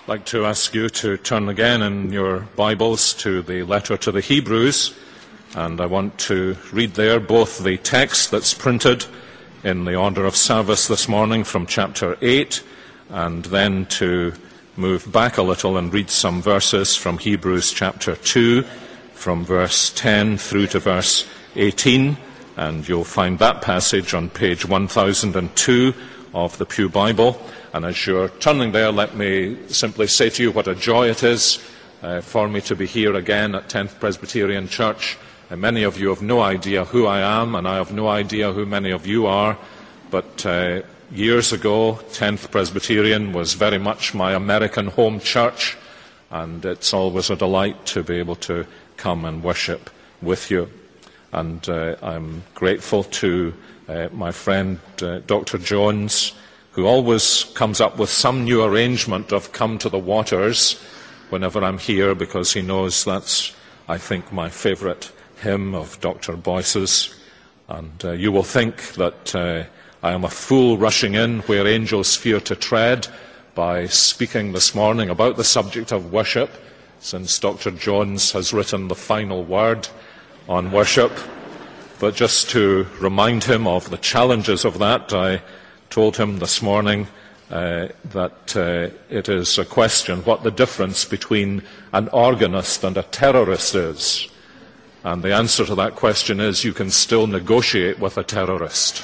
I'd like to ask you to turn again in your Bibles to the letter to the Hebrews, and I want to read there both the text that's printed in the order of service this morning from chapter 8, and then to move back a little and read some verses from Hebrews chapter 2, from verse 10 through to verse 18, and you'll find that passage on page 1002 of the Pew Bible. And as you're turning there, let me simply say to you what a joy it is for me to be here again at 10th Presbyterian Church. And many of you have no idea who I am, and I have no idea who many of you are. But years ago, 10th Presbyterian was very much my American home church, and it's always a delight to be able to come and worship with you. And I'm grateful to my friend Dr. Jones, who always comes up with some new arrangement of Come to the Waters whenever I'm here, because he knows that's, I think, my favourite hymn of Dr. Boyce's. And you will think that I am a fool rushing in where angels fear to tread by speaking this morning about the subject of worship, since Dr. Jones has written the final word on worship. But just to remind him of the challenges of that, I told him this morning that it is a question what the difference between an organist and a terrorist is. And the answer to that question is you can still negotiate with a terrorist.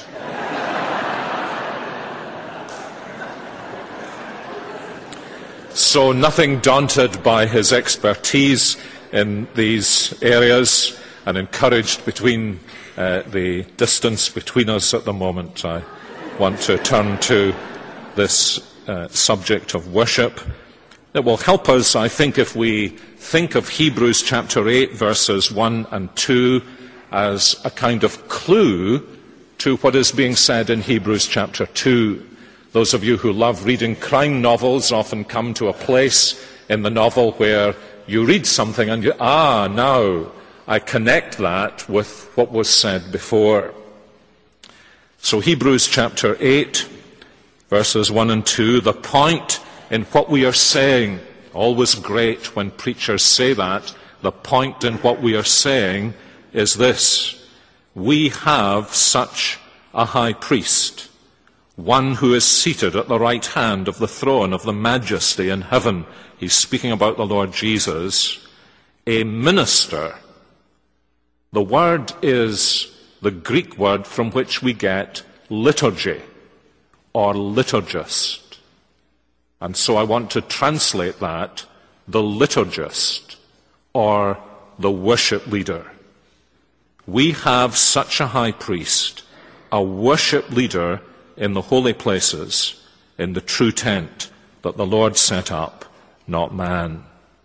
So nothing daunted by his expertise in these areas and encouraged between the distance between us at the moment, I want to turn to this subject of worship. It will help us, I think, if we think of Hebrews chapter 8, verses 1 and 2 as a kind of clue to what is being said in Hebrews chapter 2. Those of you who love reading crime novels often come to a place in the novel where you read something and you, now I connect that with what was said before. So Hebrews chapter 8, verses 1 and 2, the point in what we are saying, always great when preachers say that, the point in what we are saying is this: we have such a high priest, one who is seated at the right hand of the throne of the majesty in heaven. He's speaking about the Lord Jesus, a minister. The word is the Greek word from which we get liturgy or liturgist. And so I want to translate that, the liturgist or the worship leader. We have such a high priest, a worship leader in the holy places, in the true tent that the Lord set up, not man.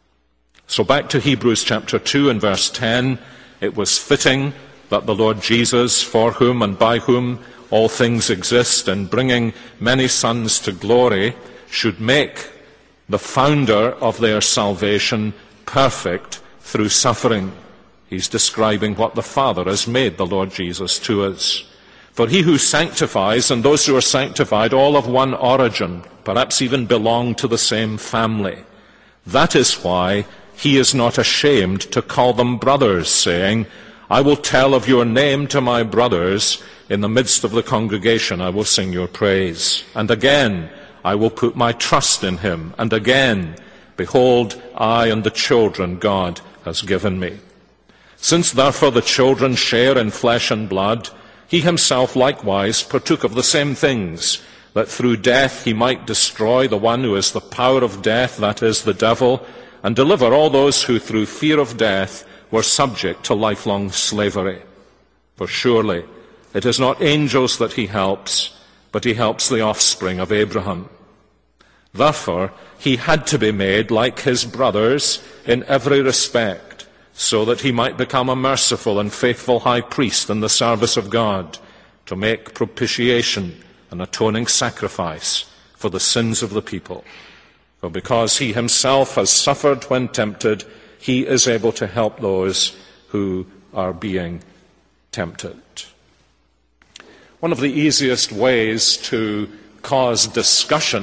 So back to Hebrews chapter 2 and verse 10, it was fitting that the Lord Jesus, for whom and by whom all things exist, and bringing many sons to glory, should make the founder of their salvation perfect through suffering. He's describing what the Father has made the Lord Jesus to us. For he who sanctifies and those who are sanctified all of one origin, perhaps even belong to the same family. That is why he is not ashamed to call them brothers, saying, I will tell of your name to my brothers. In the midst of the congregation I will sing your praise. And again, I will put my trust in him. And again, behold, I and the children God has given me. Since therefore the children share in flesh and blood, he himself likewise partook of the same things, that through death he might destroy the one who is the power of death, that is, the devil, and deliver all those who through fear of death were subject to lifelong slavery. For surely it is not angels that he helps, but he helps the offspring of Abraham. Therefore he had to be made like his brothers in every respect, so that he might become a merciful and faithful high priest in the service of God, to make propitiation, an atoning sacrifice for the sins of the people. For because he himself has suffered when tempted, he is able to help those who are being tempted. One of the easiest ways to cause discussion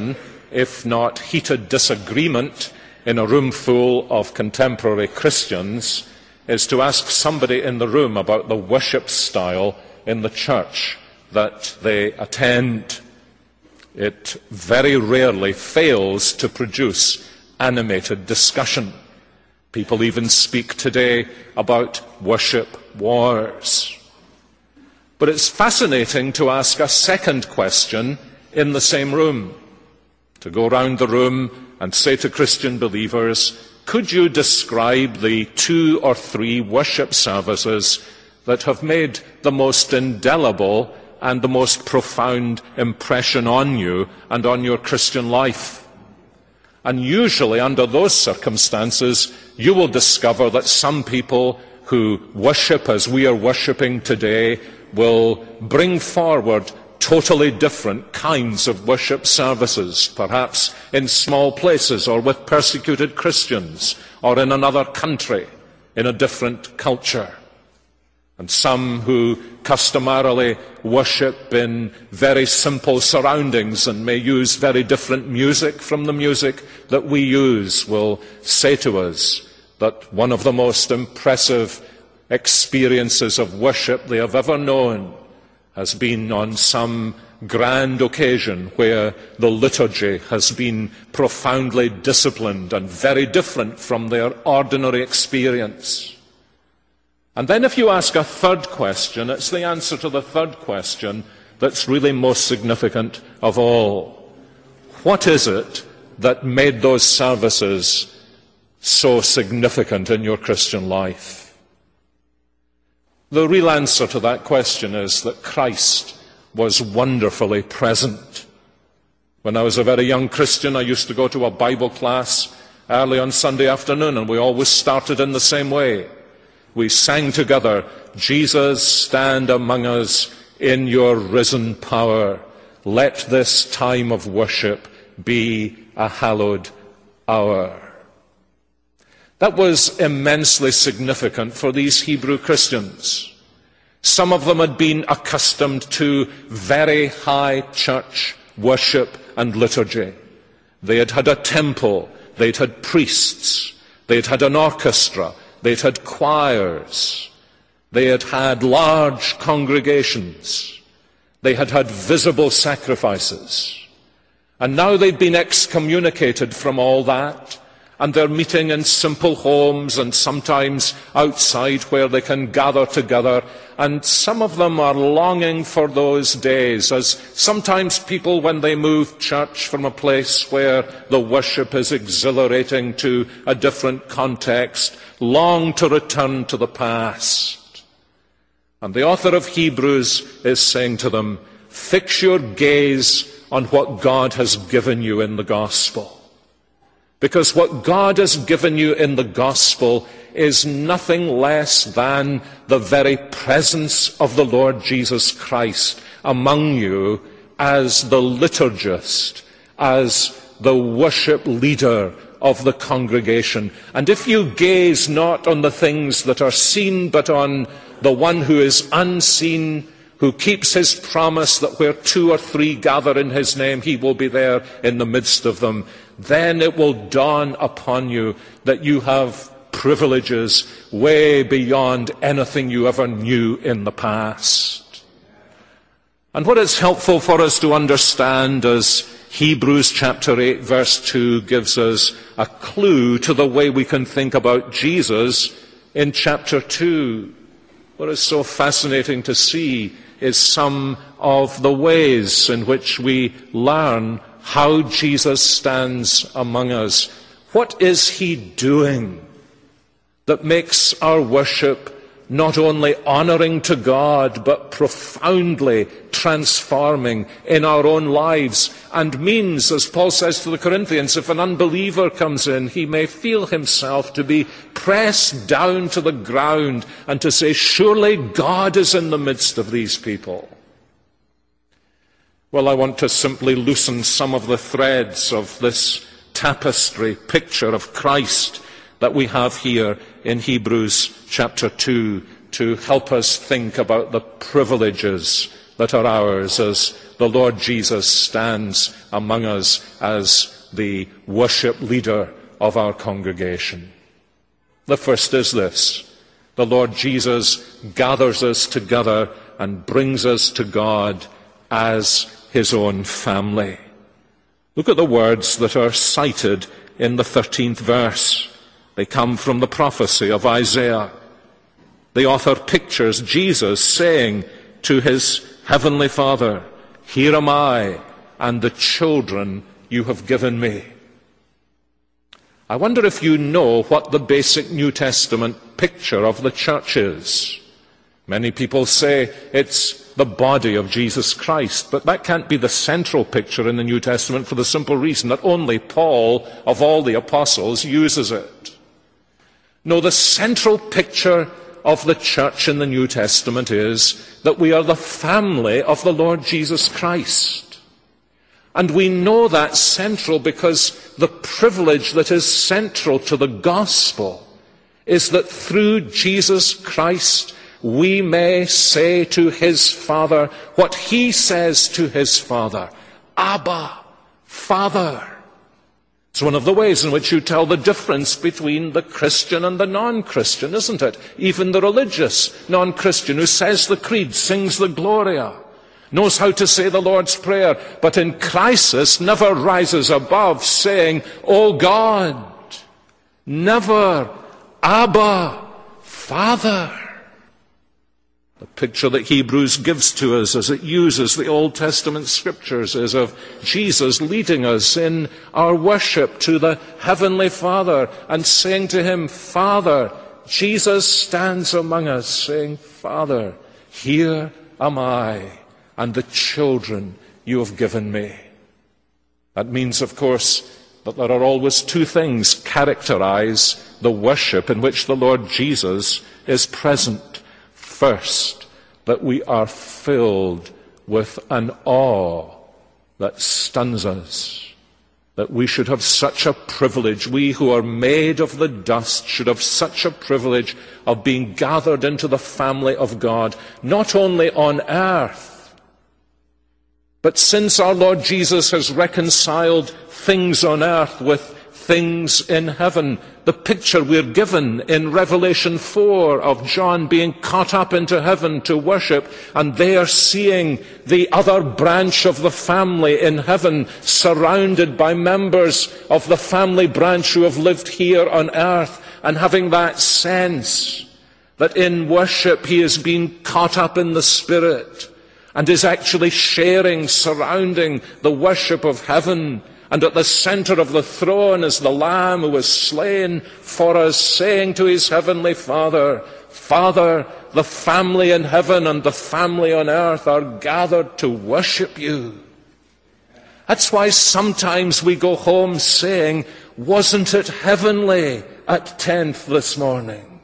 if not heated disagreement in a room full of contemporary Christians is to ask somebody in the room about the worship style in the church that they attend. It very rarely fails to produce animated discussion. People even speak today about worship wars. But it's fascinating to ask a second question in the same room, to go round the room and say to Christian believers, could you describe the 2 or 3 worship services that have made the most indelible and the most profound impression on you and on your Christian life? And usually under those circumstances, you will discover that some people who worship as we are worshipping today will bring forward totally different kinds of worship services, perhaps in small places or with persecuted Christians or in another country, in a different culture. And some who customarily worship in very simple surroundings and may use very different music from the music that we use will say to us that one of the most impressive experiences of worship they have ever known has been on some grand occasion where the liturgy has been profoundly disciplined and very different from their ordinary experience. And then if you ask a third question, it's the answer to the third question that's really most significant of all. What is it that made those services so significant in your Christian life? The real answer to that question is that Christ was wonderfully present. When I was a very young Christian, I used to go to a Bible class early on Sunday afternoon, and we always started in the same way. We sang together, "Jesus, stand among us in your risen power. Let this time of worship be a hallowed hour." That was immensely significant for these Hebrew Christians. Some of them had been accustomed to very high church worship and liturgy. They had had a temple, they'd had priests, they'd had an orchestra, they'd had choirs, they had had large congregations, they had had visible sacrifices. And now they'd been excommunicated from all that, and they're meeting in simple homes and sometimes outside where they can gather together. And some of them are longing for those days, as sometimes people, when they move church from a place where the worship is exhilarating to a different context, long to return to the past. And the author of Hebrews is saying to them, fix your gaze on what God has given you in the gospel. Because what God has given you in the gospel is nothing less than the very presence of the Lord Jesus Christ among you as the liturgist, as the worship leader of the congregation. And if you gaze not on the things that are seen, but on the one who is unseen, who keeps his promise that where 2 or 3 gather in his name, he will be there in the midst of them, then it will dawn upon you that you have privileges way beyond anything you ever knew in the past. And what is helpful for us to understand as Hebrews chapter 8 verse 2 gives us a clue to the way we can think about Jesus in chapter 2. What is so fascinating to see is some of the ways in which we learn how Jesus stands among us. What is he doing that makes our worship not only honoring to God, but profoundly transforming in our own lives, and means, as Paul says to the Corinthians, if an unbeliever comes in, he may feel himself to be pressed down to the ground and to say, surely God is in the midst of these people. Well, I want to simply loosen some of the threads of this tapestry picture of Christ that we have here in Hebrews chapter 2 to help us think about the privileges that are ours as the Lord Jesus stands among us as the worship leader of our congregation. The first is this: the Lord Jesus gathers us together and brings us to God as his own family. Look at the words that are cited in the 13th verse. They come from the prophecy of Isaiah. The author pictures Jesus saying to his heavenly Father, "Here am I and the children you have given me." I wonder if you know what the basic New Testament picture of the church is. Many people say it's the body of Jesus Christ, but that can't be the central picture in the New Testament for the simple reason that only Paul, of all the apostles, uses it. No, the central picture of the church in the New Testament is that we are the family of the Lord Jesus Christ. And we know that's central because the privilege that is central to the gospel is that through Jesus Christ we may say to his Father what he says to his Father, "Abba, Father." It's one of the ways in which you tell the difference between the Christian and the non-Christian, isn't it? Even the religious non-Christian who says the creed, sings the Gloria, knows how to say the Lord's Prayer, but in crisis never rises above saying, "Oh God," never, "Abba, Father." The picture that Hebrews gives to us as it uses the Old Testament scriptures is of Jesus leading us in our worship to the Heavenly Father and saying to him, "Father." Jesus stands among us saying, "Father, here am I and the children you have given me." That means, of course, that there are always two things characterize the worship in which the Lord Jesus is present. First, that we are filled with an awe that stuns us. That we should have such a privilege, we who are made of the dust should have such a privilege of being gathered into the family of God, not only on earth, but since our Lord Jesus has reconciled things on earth with things in heaven. The picture we're given in Revelation 4 of John being caught up into heaven to worship, and there seeing the other branch of the family in heaven surrounded by members of the family branch who have lived here on earth, and having that sense that in worship he is being caught up in the Spirit and is actually sharing, surrounding the worship of heaven. And at the center of the throne is the Lamb who was slain for us, saying to his heavenly Father, "Father, the family in heaven and the family on earth are gathered to worship you." That's why sometimes we go home saying, "Wasn't it heavenly at 10th this morning?"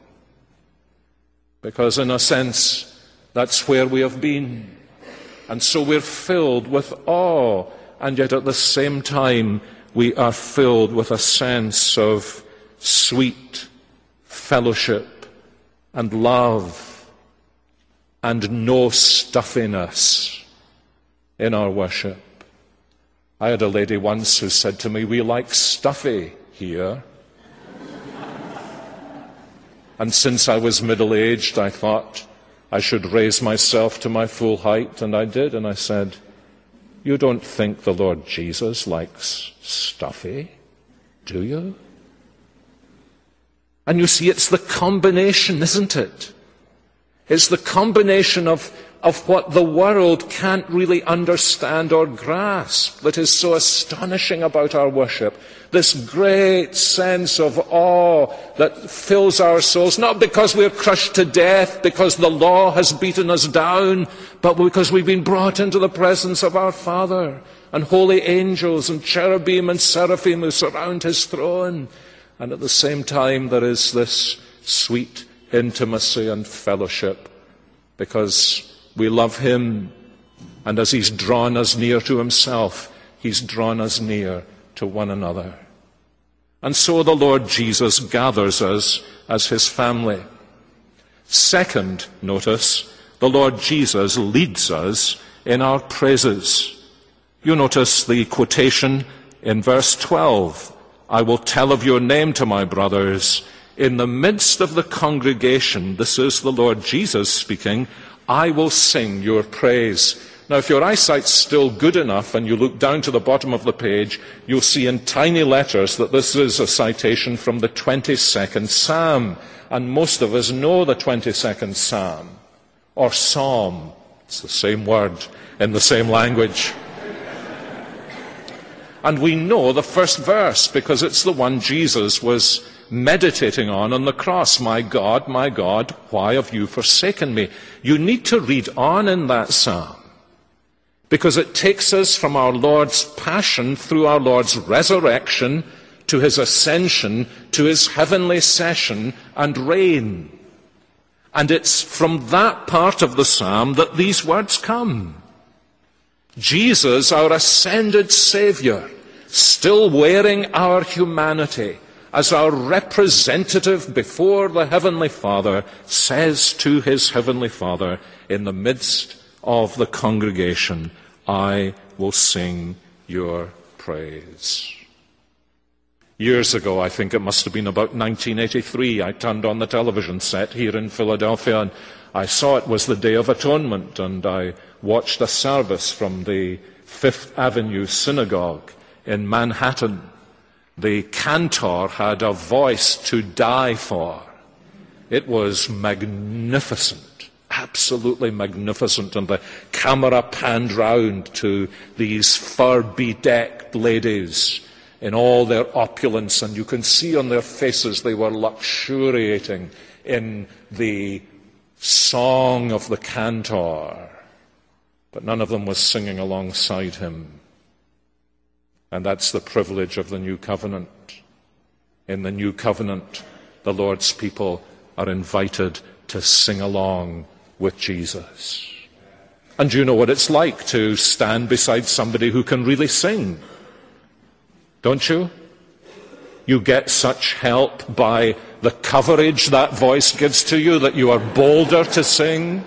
Because in a sense, that's where we have been. And so we're filled with awe. And yet at the same time, we are filled with a sense of sweet fellowship and love and no stuffiness in our worship. I had a lady once who said to me, "We like stuffy here." And since I was middle-aged, I thought I should raise myself to my full height, and I did, and I said, "You don't think the Lord Jesus likes stuffy, do you?" And you see, it's the combination, isn't it? It's the combination of what the world can't really understand or grasp that is so astonishing about our worship. This great sense of awe that fills our souls, not because we're crushed to death, because the law has beaten us down, but because we've been brought into the presence of our Father, and holy angels and cherubim and seraphim who surround his throne. And at the same time, there is this sweet intimacy and fellowship, because we love him, and as he's drawn us near to himself, he's drawn us near to one another. And so the Lord Jesus gathers us as his family. Second, notice, the Lord Jesus leads us in our praises. You notice the quotation in verse 12. I will tell of your name to my brothers. In the midst of the congregation, this is the Lord Jesus speaking, I will sing your praise. Now, if your eyesight's still good enough and you look down to the bottom of the page, you'll see in tiny letters that this is a citation from the 22nd Psalm. And most of us know the 22nd Psalm, or Psalm. It's the same word in the same language. And we know the first verse because it's the one Jesus was meditating on the cross. My God, why have you forsaken me? You need to read on in that psalm because it takes us from our Lord's passion through our Lord's resurrection to his ascension, to his heavenly session and reign. And it's from that part of the psalm that these words come. Jesus, our ascended Savior, still wearing our humanity as our representative before the Heavenly Father, says to his Heavenly Father in the midst of the congregation, I will sing your praise. Years ago, I think it must have been about 1983, I turned on the television set here in Philadelphia and I saw it was the Day of Atonement, and I watched a service from the Fifth Avenue Synagogue in Manhattan. The cantor had a voice to die for. It was magnificent, absolutely magnificent, and the camera panned round to these fur-bedecked ladies in all their opulence, and you can see on their faces they were luxuriating in the song of the cantor, but none of them was singing alongside him. And that's the privilege of the new covenant. In the new covenant, the Lord's people are invited to sing along with Jesus. And you know what it's like to stand beside somebody who can really sing, don't you? You get such help by the coverage that voice gives to you that you are bolder to sing.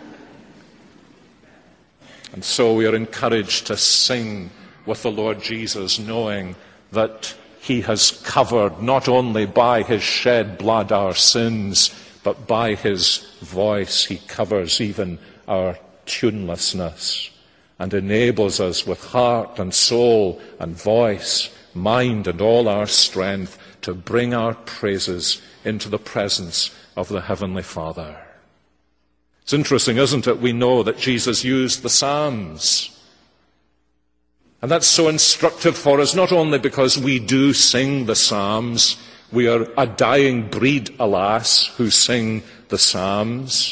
And so we are encouraged to sing with the Lord Jesus, knowing that he has covered not only by his shed blood our sins, but by his voice he covers even our tunelessness and enables us with heart and soul and voice, mind and all our strength to bring our praises into the presence of the Heavenly Father. It's interesting, isn't it? We know that Jesus used the Psalms. And that's so instructive for us, not only because we do sing the Psalms, we are a dying breed, alas, who sing the Psalms,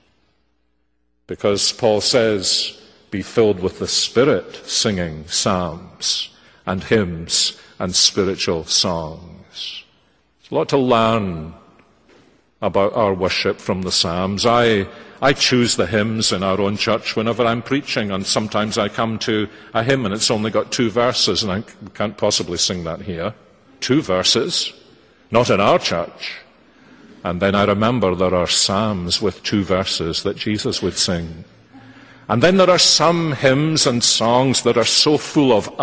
because Paul says, be filled with the Spirit, singing psalms and hymns and spiritual songs. There's a lot to learn about our worship from the Psalms. I choose the hymns in our own church whenever I'm preaching, and sometimes I come to a hymn and it's only got 2 verses, and I can't possibly sing that here. 2 verses, not in our church. And then I remember there are psalms with 2 verses that Jesus would sing. And then there are some hymns and songs that are so full of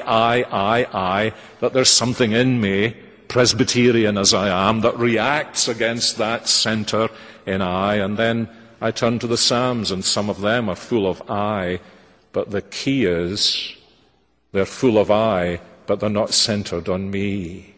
I, that there's something in me, Presbyterian as I am, that reacts against that center in I. And then I turn to the Psalms, and some of them are full of I, but the key is they're full of I, but they're not centered on me.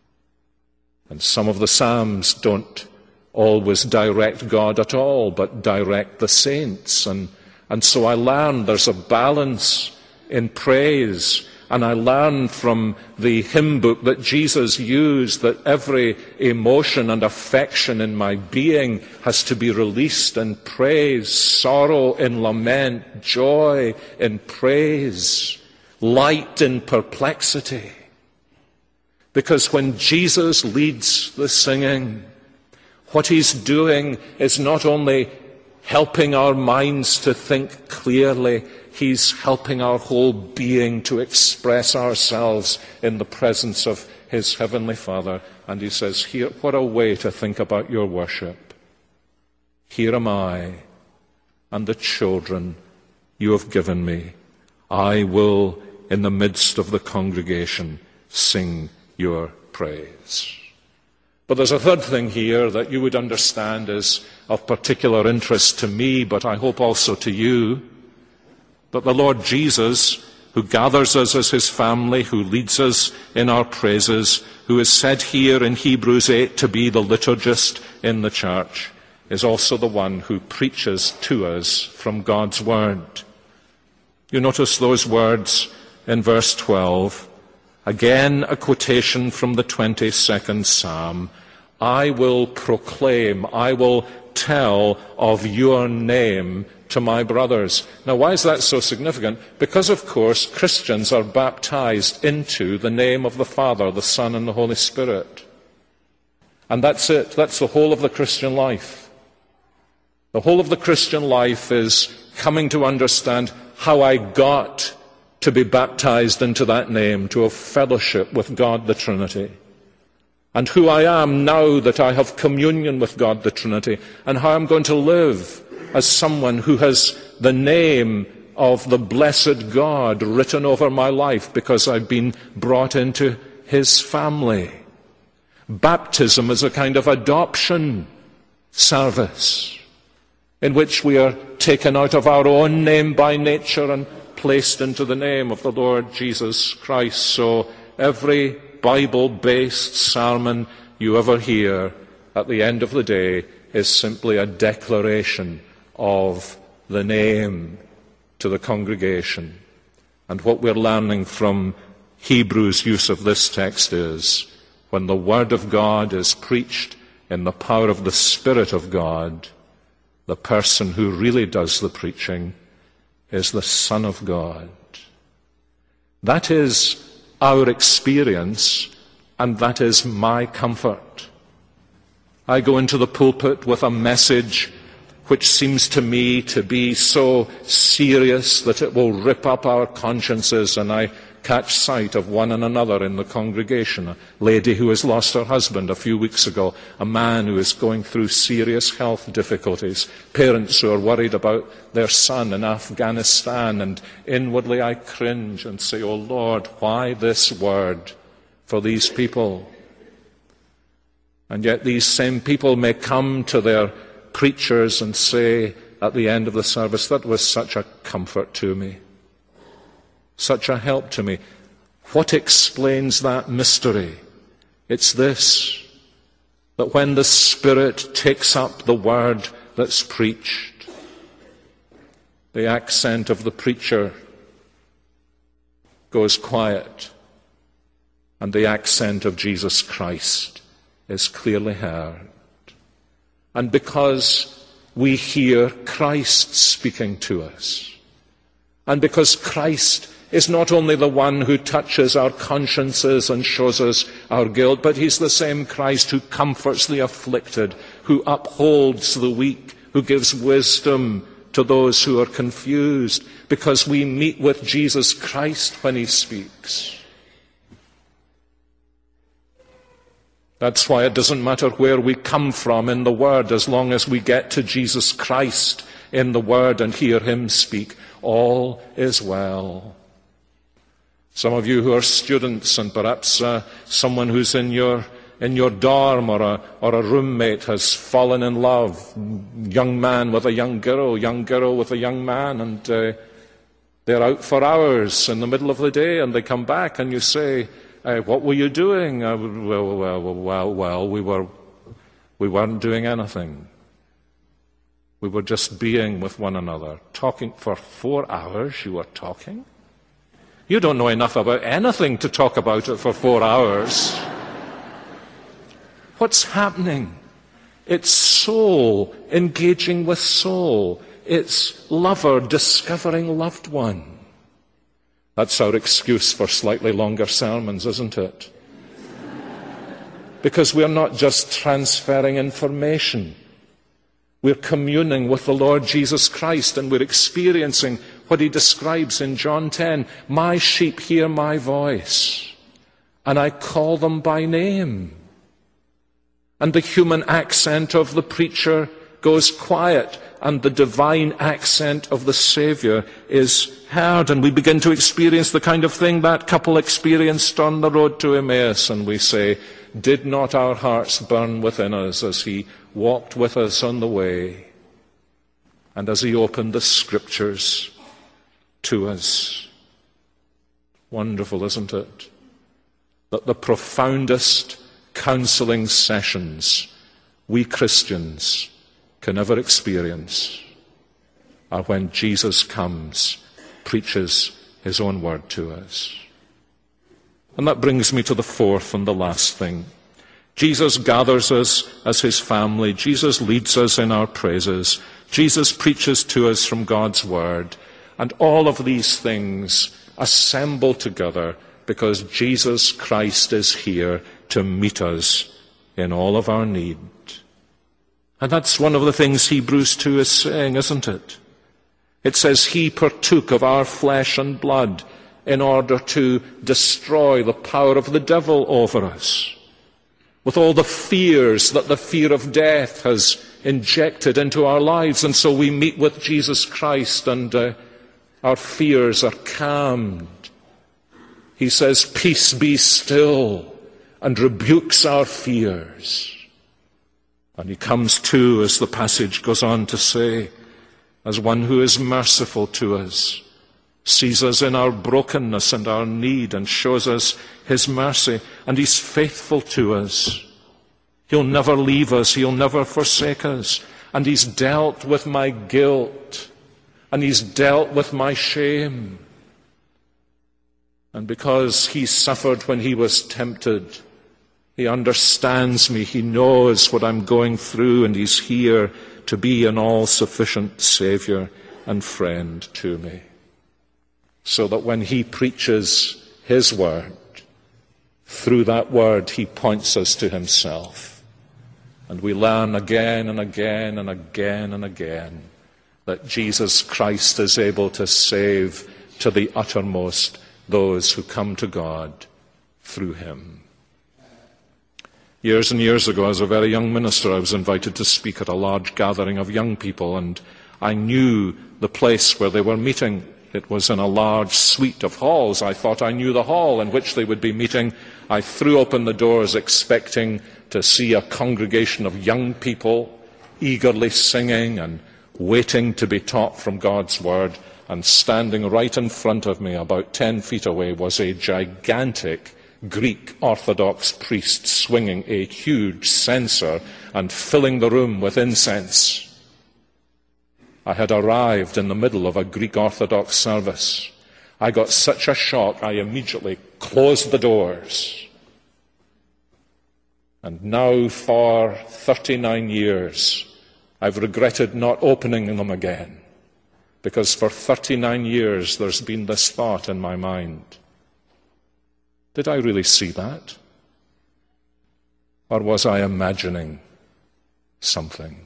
And some of the Psalms don't always direct God at all, but direct the saints. And so I learn there's a balance in praise. And I learn from the hymn book that Jesus used that every emotion and affection in my being has to be released in praise, sorrow in lament, joy in praise, light in perplexity. Because when Jesus leads the singing, what he's doing is not only helping our minds to think clearly, he's helping our whole being to express ourselves in the presence of his Heavenly Father. And he says, here, what a way to think about your worship. Here am I, and the children you have given me. I will, in the midst of the congregation, sing your praise. But there's a third thing here that you would understand is of particular interest to me, but I hope also to you, that the Lord Jesus, who gathers us as his family, who leads us in our praises, who is said here in Hebrews 8 to be the liturgist in the church, is also the one who preaches to us from God's word. You notice those words in verse 12. Again, a quotation from the 22nd Psalm. I will proclaim, I will tell of your name to my brothers. Now, why is that so significant? Because, of course, Christians are baptized into the name of the Father, the Son, and the Holy Spirit. And that's it. That's the whole of the Christian life. The whole of the Christian life is coming to understand how I got to be baptized into that name, to have fellowship with God the Trinity, and who I am now that I have communion with God the Trinity, and how I'm going to live as someone who has the name of the blessed God written over my life because I've been brought into his family. Baptism is a kind of adoption service in which we are taken out of our own name by nature and placed into the name of the Lord Jesus Christ. So every Bible-based sermon you ever hear at the end of the day is simply a declaration of the name to the congregation. And what we're learning from Hebrews' use of this text is, when the Word of God is preached in the power of the Spirit of God, the person who really does the preaching is the Son of God. That is our experience, and that is my comfort. I go into the pulpit with a message which seems to me to be so serious that it will rip up our consciences, and I catch sight of one and another in the congregation. A lady who has lost her husband a few weeks ago, a man who is going through serious health difficulties, parents who are worried about their son in Afghanistan, and inwardly I cringe and say, oh Lord, why this word for these people? And yet these same people may come to their preachers and say at the end of the service, that was such a comfort to me, such a help to me. What explains that mystery? It's this, that when the Spirit takes up the word that's preached, the accent of the preacher goes quiet, and the accent of Jesus Christ is clearly heard. And because we hear Christ speaking to us, and because Christ is not only the one who touches our consciences and shows us our guilt, but he's the same Christ who comforts the afflicted, who upholds the weak, who gives wisdom to those who are confused, because we meet with Jesus Christ when he speaks. That's why it doesn't matter where we come from in the Word, as long as we get to Jesus Christ in the Word and hear him speak, all is well. Some of you who are students, and perhaps someone who's in your dorm or a roommate has fallen in love, young man with a young girl with a young man, and they're out for hours in the middle of the day, and they come back and you say, what were you doing? Well, we weren't doing anything. We were just being with one another. Talking for 4 hours, you were talking? You don't know enough about anything to talk about it for 4 hours. What's happening? It's soul engaging with soul. It's lover discovering loved one. That's our excuse for slightly longer sermons, isn't it? Because we're not just transferring information. We're communing with the Lord Jesus Christ, and we're experiencing what he describes in John 10. My sheep hear my voice, and I call them by name. And the human accent of the preacher goes quiet, and the divine accent of the Saviour is heard, and we begin to experience the kind of thing that couple experienced on the road to Emmaus, and we say, did not our hearts burn within us as he walked with us on the way, and as he opened the Scriptures to us? Wonderful, isn't it? That the profoundest counseling sessions we Christians can ever experience are when Jesus comes, preaches his own word to us. And that brings me to the fourth and the last thing. Jesus gathers us as his family. Jesus leads us in our praises. Jesus preaches to us from God's word. And all of these things assemble together because Jesus Christ is here to meet us in all of our need. And that's one of the things Hebrews 2 is saying, isn't it? It says he partook of our flesh and blood in order to destroy the power of the devil over us, with all the fears that the fear of death has injected into our lives. And so we meet with Jesus Christ and our fears are calmed. He says, peace be still, and rebukes our fears. And he comes too, as the passage goes on to say, as one who is merciful to us, sees us in our brokenness and our need and shows us his mercy, and he's faithful to us. He'll never leave us, he'll never forsake us, and he's dealt with my guilt, and he's dealt with my shame. And because he suffered when he was tempted, he understands me, he knows what I'm going through, and he's here to be an all-sufficient Saviour and friend to me. So that when he preaches his word, through that word he points us to himself. And we learn again and again and again and again that Jesus Christ is able to save to the uttermost those who come to God through him. Years and years ago, as a very young minister, I was invited to speak at a large gathering of young people, and I knew the place where they were meeting. It was in a large suite of halls. I thought I knew the hall in which they would be meeting. I threw open the doors expecting to see a congregation of young people eagerly singing and waiting to be taught from God's word. And standing right in front of me, about 10 feet away, was a gigantic Greek Orthodox priest swinging a huge censer and filling the room with incense. I had arrived in the middle of a Greek Orthodox service. I got such a shock, I immediately closed the doors. And now for 39 years, I've regretted not opening them again, because for 39 years there's been this thought in my mind. Did I really see that? Or was I imagining something?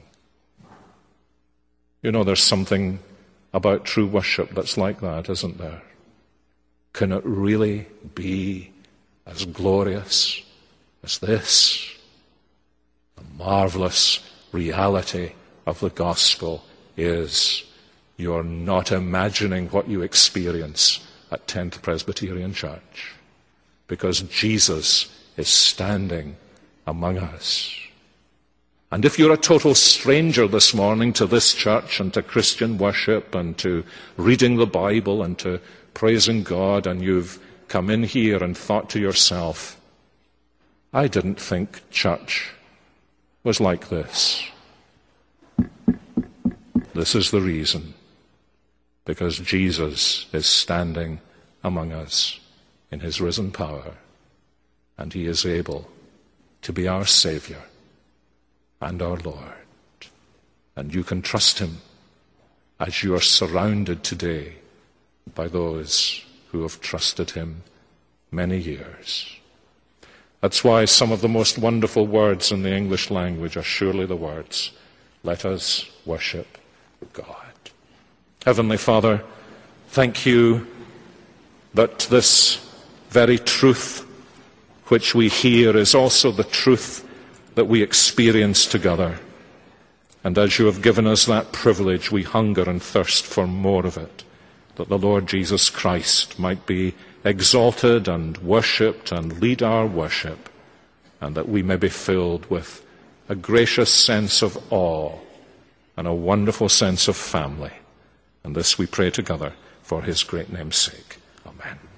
You know, there's something about true worship that's like that, isn't there? Can it really be as glorious as this? The marvelous reality of the gospel is you're not imagining what you experience at 10th Presbyterian Church, because Jesus is standing among us. And if you're a total stranger this morning to this church and to Christian worship and to reading the Bible and to praising God, and you've come in here and thought to yourself, I didn't think church was like this. This is the reason. Because Jesus is standing among us in his risen power, and he is able to be our Saviour and our Lord. And you can trust him as you are surrounded today by those who have trusted him many years. That's why some of the most wonderful words in the English language are surely the words, let us worship God. Heavenly Father, thank you that this very truth which we hear is also the truth that we experience together. And as you have given us that privilege, we hunger and thirst for more of it, that the Lord Jesus Christ might be exalted and worshipped and lead our worship, and that we may be filled with a gracious sense of awe and a wonderful sense of family. And this we pray together for his great name's sake. Amen.